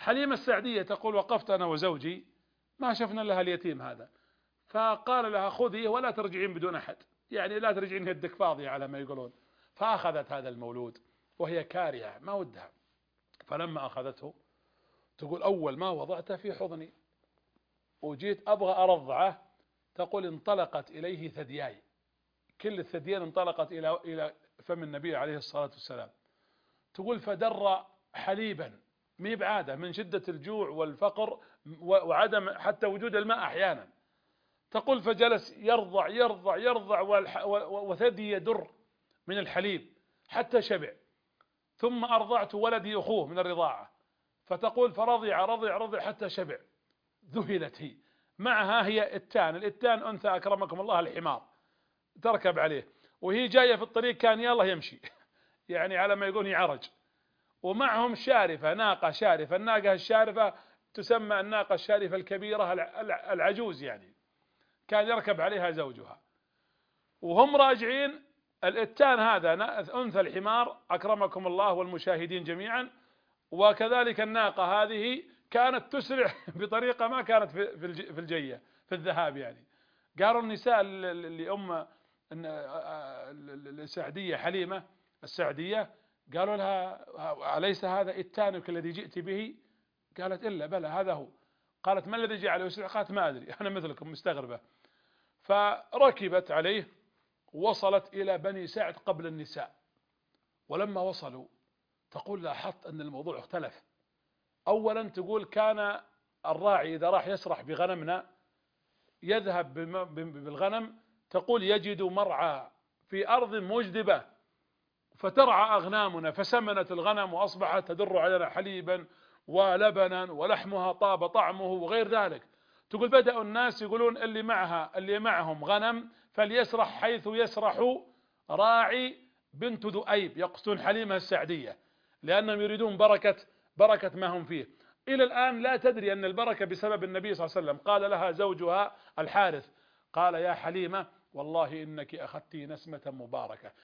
حليمة السعدية تقول وقفت أنا وزوجي ما شفنا لها اليتيم هذا، فقال لها خذي ولا ترجعين بدون أحد، يعني لا ترجعين يدك فاضية على ما يقولون. فأخذت هذا المولود وهي كارهة ما ودها، فلما أخذته تقول أول ما وضعته في حضني وجيت أبغى أرضعه، تقول انطلقت إليه ثدياي، كل الثديين انطلقت إلى فم النبي عليه الصلاة والسلام. تقول فدر حليبا مي بعادة من شدة الجوع والفقر وعدم حتى وجود الماء أحيانا. تقول فجلس يرضع يرضع يرضع وثدي يدر من الحليب حتى شبع، ثم أرضعت ولدي أخوه من الرضاعة، فتقول فرضع رضع رضع حتى شبع. ذهلت هي، معها هي الإتان أنثى أكرمكم الله الحمار تركب عليه، وهي جاية في الطريق كان يلا يمشي يعني على ما يقول يعرج، ومعهم شارفة ناقة شارفة، الناقة الشارفة تسمى الناقة الشارفة الكبيرة العجوز يعني، كان يركب عليها زوجها وهم راجعين. الإتان هذا أنثى الحمار أكرمكم الله والمشاهدين جميعا، وكذلك الناقة هذه كانت تسرع بطريقة ما كانت في الجية في الذهاب يعني. قالوا النساء لأم السعدية حليمة السعدية قالوا لها أليس هذا إتانك الذي جئت به؟ قالت إلا بلى هذا هو. قالت ما الذي جعله يسرع؟ قالت ما أدري أنا مثلكم مستغربة. فركبت عليه وصلت إلى بني سعد قبل النساء، ولما وصلوا تقول لاحظت أن الموضوع اختلف. أولا تقول كان الراعي إذا راح يسرح بغنمنا يذهب بالغنم، تقول يجد مرعى في أرض مجدبة فترعى أغنامنا، فسمنت الغنم وأصبحت تدر علينا حليبا ولبنا ولحمها طاب طعمه وغير ذلك. تقول بدأ الناس يقولون اللي معهم غنم فليسرح حيث يسرح راعي بنت ذؤيب، يقصدون حليمة السعدية لأنهم يريدون بركة ما هم فيه. إلى الآن لا تدري أن البركة بسبب النبي صلى الله عليه وسلم. قال لها زوجها الحارث قال يا حليمة والله إنك أخذت نسمة مباركة،